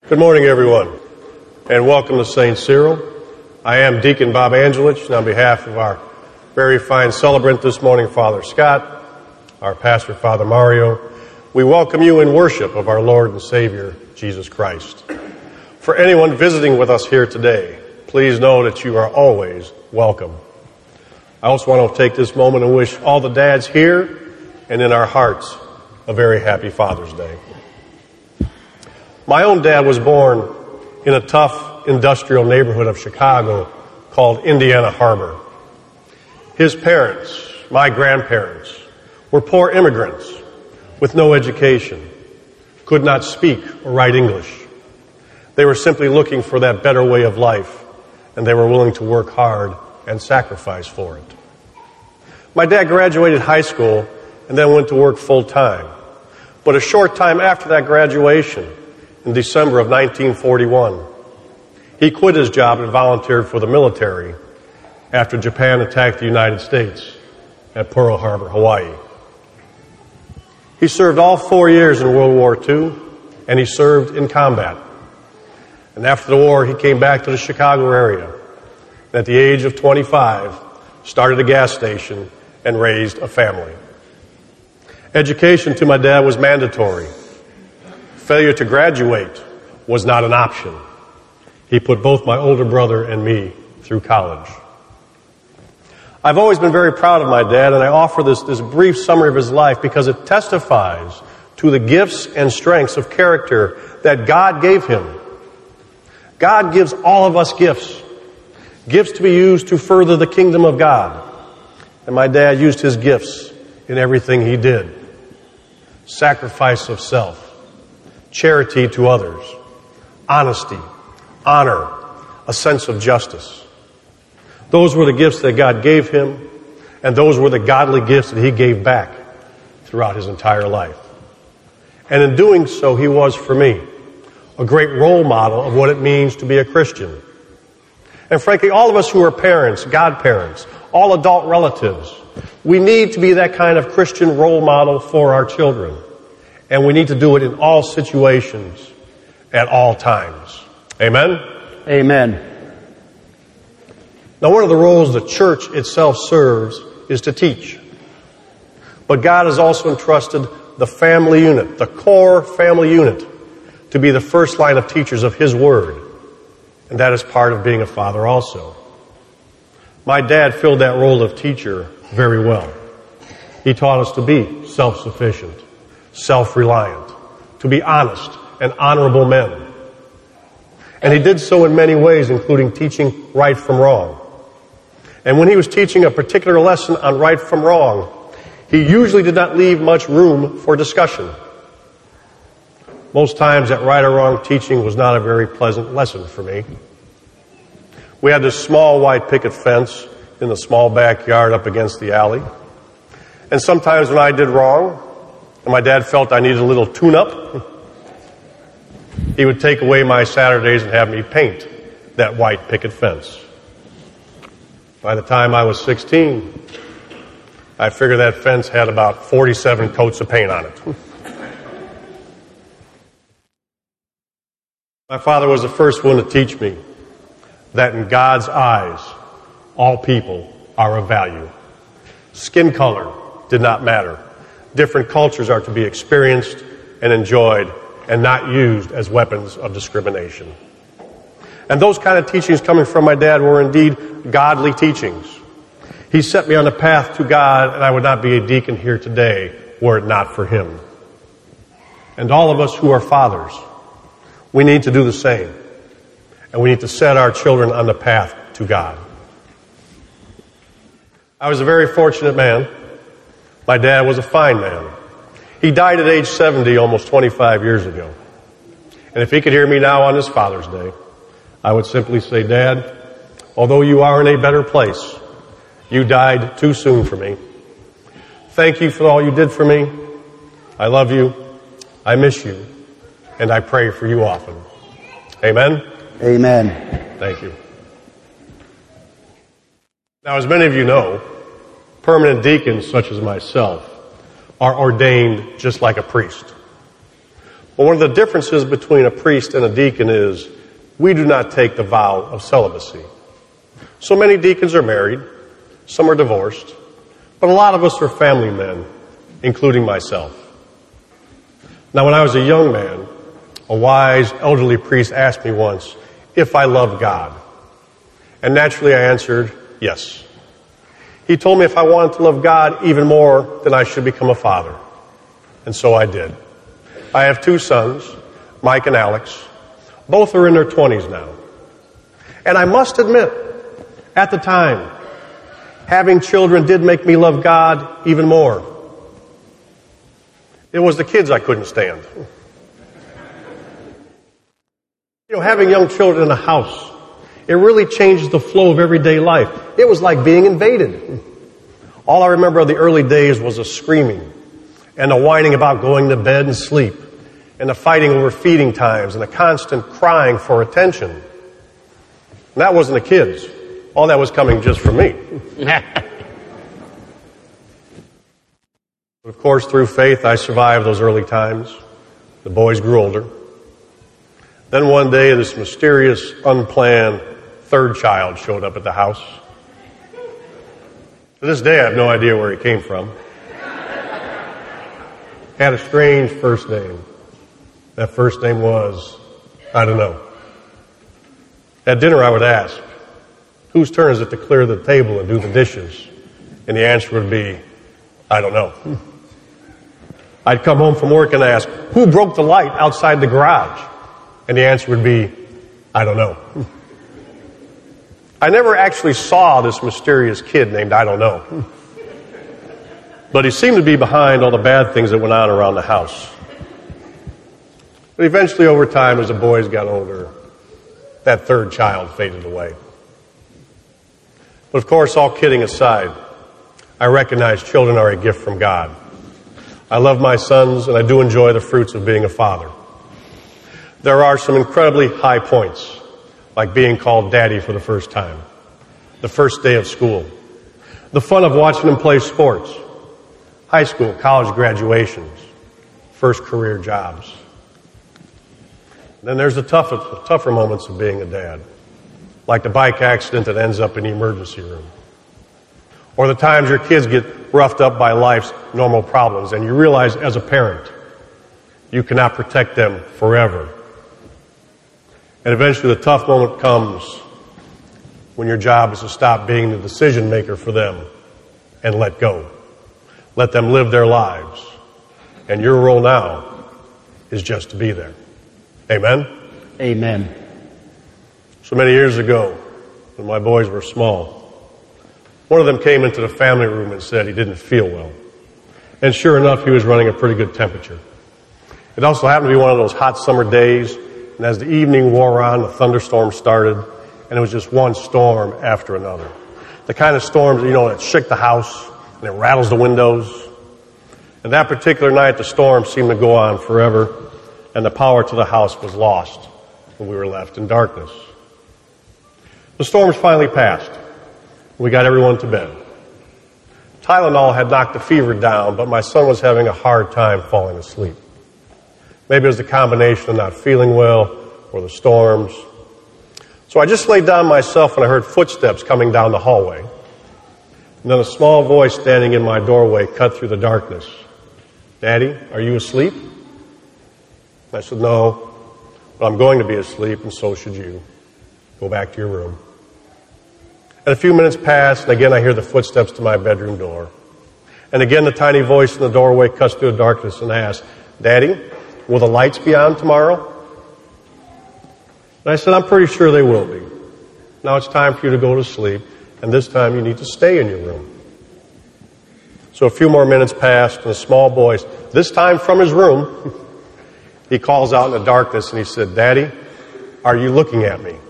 Good morning, everyone, and welcome to St. Cyril. I am Deacon Bob Angelich, and on behalf of our very fine celebrant this morning, Father Scott, our pastor, Father Mario, we welcome you in worship of our Lord and Savior, Jesus Christ. For anyone visiting with us here today, please know that you are always welcome. I also want to take this moment and wish all the dads here and in our hearts a very happy Father's Day. My own dad was born in a tough industrial neighborhood of Chicago called Indiana Harbor. His parents, my grandparents, were poor immigrants with no education, could not speak or write English. They were simply looking for that better way of life, and they were willing to work hard and sacrifice for it. My dad graduated high school and then went to work full-time. But a short time after that graduation, in December of 1941, he quit his job and volunteered for the military after Japan attacked the United States at Pearl Harbor, Hawaii. He served all 4 years in World War II, and he served in combat. And after the war, he came back to the Chicago area, and at the age of 25, started a gas station and raised a family. Education to my dad was mandatory. Failure to graduate was not an option. He put both my older brother and me through college. I've always been very proud of my dad, and I offer this brief summary of his life because it testifies to the gifts and strengths of character that God gave him. God gives all of us gifts to be used to further the kingdom of God. And my dad used his gifts in everything he did. Sacrifice of self, charity to others, honesty, honor, a sense of justice. Those were the gifts that God gave him, and those were the godly gifts that he gave back throughout his entire life. And in doing so, he was, for me, a great role model of what it means to be a Christian. And frankly, all of us who are parents, godparents, all adult relatives, we need to be that kind of Christian role model for our children. And we need to do it in all situations, at all times. Amen? Amen. Now, one of the roles the church itself serves is to teach. But God has also entrusted the family unit, the core family unit, to be the first line of teachers of His Word. And that is part of being a father also. My dad filled that role of teacher very well. He taught us to be self-sufficient, self-reliant, to be honest and honorable men. And he did so in many ways, including teaching right from wrong. And when he was teaching a particular lesson on right from wrong, he usually did not leave much room for discussion. Most times that right or wrong teaching was not a very pleasant lesson for me. We had this small white picket fence in the small backyard up against the alley. And sometimes when I did wrong, and my dad felt I needed a little tune-up, he would take away my Saturdays and have me paint that white picket fence. By the time I was 16, I figured that fence had about 47 coats of paint on it. My father was the first one to teach me that in God's eyes, all people are of value. Skin color did not matter. Different cultures are to be experienced and enjoyed and not used as weapons of discrimination. And those kind of teachings coming from my dad were indeed godly teachings. He set me on the path to God, and I would not be a deacon here today were it not for him. And all of us who are fathers, we need to do the same. And we need to set our children on the path to God. I was a very fortunate man. My dad was a fine man. He died at age 70 almost 25 years ago. And if he could hear me now on this Father's Day, I would simply say, Dad, although you are in a better place, you died too soon for me. Thank you for all you did for me. I love you. I miss you. And I pray for you often. Amen? Amen. Thank you. Now, as many of you know, permanent deacons such as myself are ordained just like a priest. But one of the differences between a priest and a deacon is we do not take the vow of celibacy. So many deacons are married, some are divorced, but a lot of us are family men, including myself. Now, when I was a young man, a wise elderly priest asked me once if I loved God. And naturally I answered yes. He told me if I wanted to love God even more, then I should become a father. And so I did. I have 2 sons, Mike and Alex. Both are in their 20s now. And I must admit, at the time, having children did make me love God even more. It was the kids I couldn't stand. Having young children in a house, it really changes the flow of everyday life. It was like being invaded. All I remember of the early days was the screaming and the whining about going to bed and sleep and the fighting over feeding times and the constant crying for attention. And that wasn't the kids. All that was coming just from me. But of course, through faith, I survived those early times. The boys grew older. Then one day, this mysterious, unplanned 3rd child showed up at the house. To this day, I have no idea where he came from. Had a strange first name. That first name was, I don't know. At dinner, I would ask, whose turn is it to clear the table and do the dishes? And the answer would be, I don't know. I'd come home from work and ask, who broke the light outside the garage? And the answer would be, I don't know. I never actually saw this mysterious kid named I don't know. But he seemed to be behind all the bad things that went on around the house. But eventually, over time, as the boys got older, that 3rd child faded away. But of course, all kidding aside, I recognize children are a gift from God. I love my sons, and I do enjoy the fruits of being a father. There are some incredibly high points, like being called daddy for the first time, the first day of school, the fun of watching them play sports, high school, college graduations, first career jobs. Then there's the tougher moments of being a dad, like the bike accident that ends up in the emergency room, or the times your kids get roughed up by life's normal problems and you realize as a parent you cannot protect them forever. And eventually the tough moment comes when your job is to stop being the decision maker for them and let go. Let them live their lives. And your role now is just to be there. Amen? Amen. So many years ago, when my boys were small, one of them came into the family room and said he didn't feel well. And sure enough, he was running a pretty good temperature. It also happened to be one of those hot summer days, and as the evening wore on, the thunderstorm started, and it was just one storm after another. The kind of storms, that shake the house, and it rattles the windows. And that particular night, the storm seemed to go on forever, and the power to the house was lost, and we were left in darkness. The storms finally passed. We got everyone to bed. Tylenol had knocked the fever down, but my son was having a hard time falling asleep. Maybe it was the combination of not feeling well or the storms. So I just laid down myself and I heard footsteps coming down the hallway. And then a small voice standing in my doorway cut through the darkness. Daddy, are you asleep? I said, no, but I'm going to be asleep and so should you. Go back to your room. And a few minutes pass, and again I hear the footsteps to my bedroom door. And again the tiny voice in the doorway cuts through the darkness and asks, Daddy, will the lights be on tomorrow? And I said, I'm pretty sure they will be. Now it's time for you to go to sleep, and this time you need to stay in your room. So a few more minutes passed, and a small voice, this time from his room, he calls out in the darkness and he said, Daddy, are you looking at me?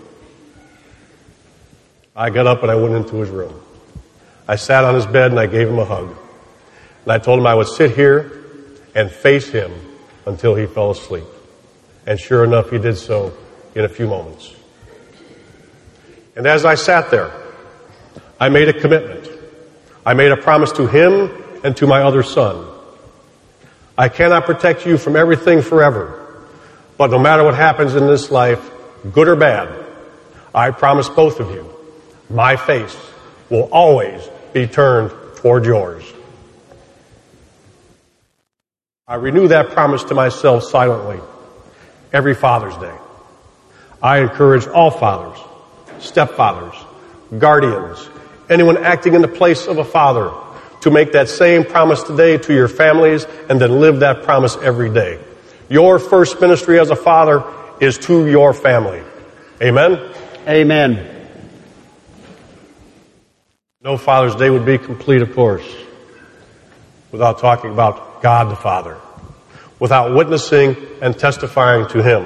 I got up and I went into his room. I sat on his bed and I gave him a hug. And I told him I would sit here and face him until he fell asleep. And sure enough, he did so in a few moments. And as I sat there, I made a commitment. I made a promise to him and to my other son. I cannot protect you from everything forever, But no matter what happens in this life, good or bad, I promise both of you, my face will always be turned toward yours. I renew that promise to myself silently every Father's Day. I encourage all fathers, stepfathers, guardians, anyone acting in the place of a father to make that same promise today to your families and then live that promise every day. Your first ministry as a father is to your family. Amen? Amen. No Father's Day would be complete, of course, without talking about God the Father, without witnessing and testifying to Him.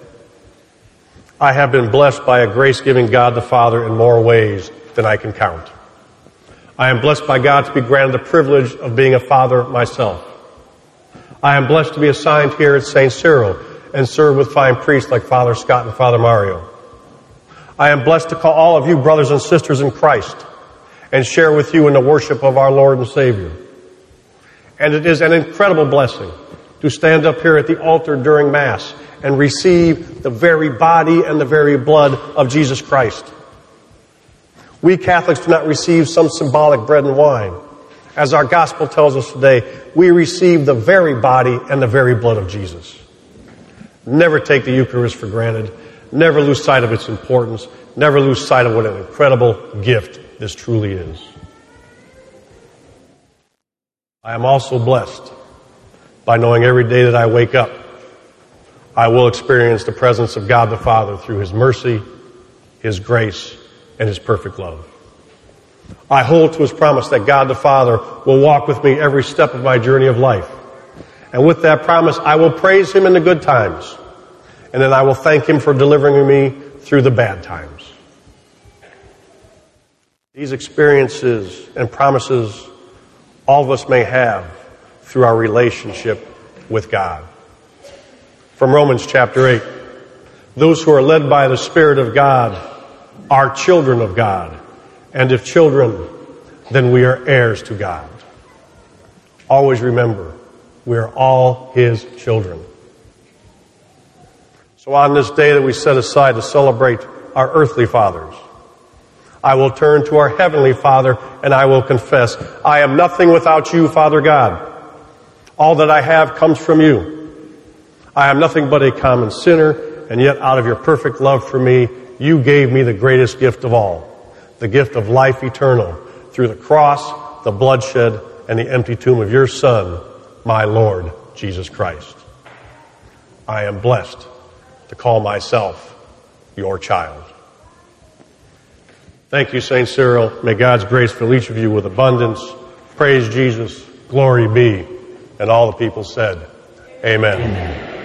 I have been blessed by a grace-giving God the Father in more ways than I can count. I am blessed by God to be granted the privilege of being a father myself. I am blessed to be assigned here at St. Cyril and serve with fine priests like Father Scott and Father Mario. I am blessed to call all of you brothers and sisters in Christ and share with you in the worship of our Lord and Savior. And it is an incredible blessing to stand up here at the altar during Mass and receive the very body and the very blood of Jesus Christ. We Catholics do not receive some symbolic bread and wine. As our gospel tells us today, we receive the very body and the very blood of Jesus. Never take the Eucharist for granted. Never lose sight of its importance. Never lose sight of what an incredible gift this truly is. I am also blessed by knowing every day that I wake up, I will experience the presence of God the Father through His mercy, His grace, and His perfect love. I hold to His promise that God the Father will walk with me every step of my journey of life. And with that promise, I will praise Him in the good times. And then I will thank Him for delivering me through the bad times. These experiences and promises all of us may have through our relationship with God. From Romans chapter 8, those who are led by the Spirit of God are children of God. And if children, then we are heirs to God. Always remember, we are all His children. So on this day that we set aside to celebrate our earthly fathers, I will turn to our Heavenly Father and I will confess, I am nothing without you, Father God. All that I have comes from you. I am nothing but a common sinner, and yet out of your perfect love for me, you gave me the greatest gift of all, the gift of life eternal, through the cross, the bloodshed, and the empty tomb of your Son, my Lord, Jesus Christ. I am blessed to call myself your child. Thank you, St. Cyril. May God's grace fill each of you with abundance. Praise Jesus. Glory be. And all the people said, Amen. Amen.